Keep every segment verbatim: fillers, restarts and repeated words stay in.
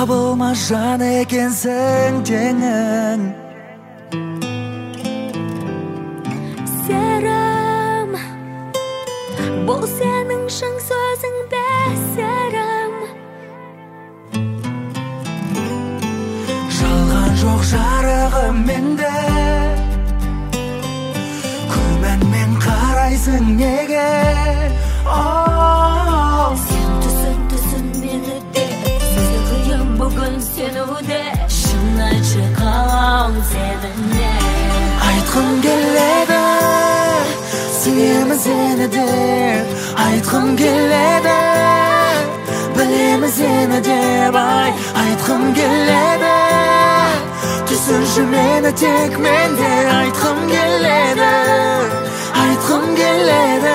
табылмас жан екенсің теңің. Серім, бұл сенің шын сөзің бе серім? Жалған жоқ жарығым менде, күмәнмен қарайсың неге? Сен түсін түсін мені де, сөзі қиын бүгін сенуде. Шын айтшы қалауың сені не? Айтқым келеді, сүйемін сені деп. Айтқым келеді, білемін сені деп. Ай, айтқым келеді, түсінші мені тек менде. Айтқым келеді, айтқым келеді,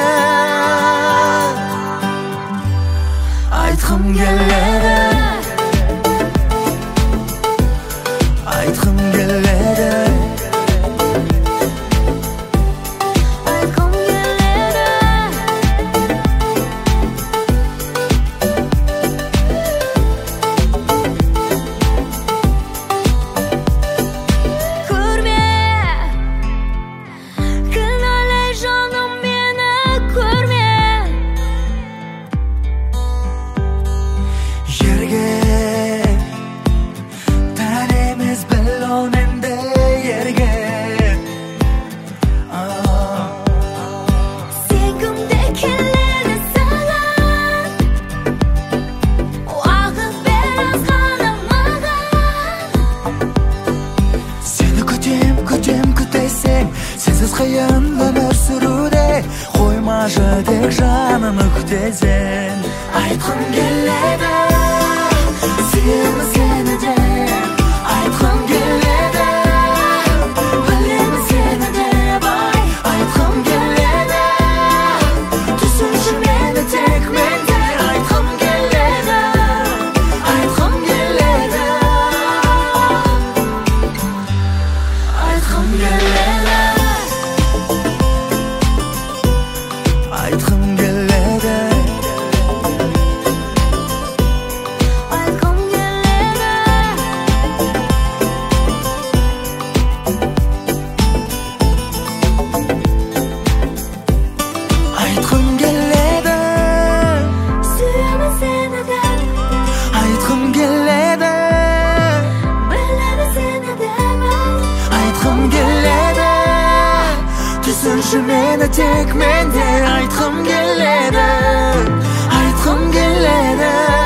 айтқым келеді, айтқым келеді. Сенсіз қиын өмір сүруде, қоймашы тек жанымы күтесің. Айтқым келеді, сүйемін сені деп. Айтқым келеді, білемін сені деп. Ай, айтқым келеді, түсінші мені тек менде. Айтқым келеді, айтқым келеді, айтқым келеді, айтқым келеді, айтқым келеді. айтқым келеді, Сүйемін сені деп. айтқым келеді, Білемін сені деп. айтқым келеді, түсінші мені тек менде. Айтқым келеді, айтқым келеді.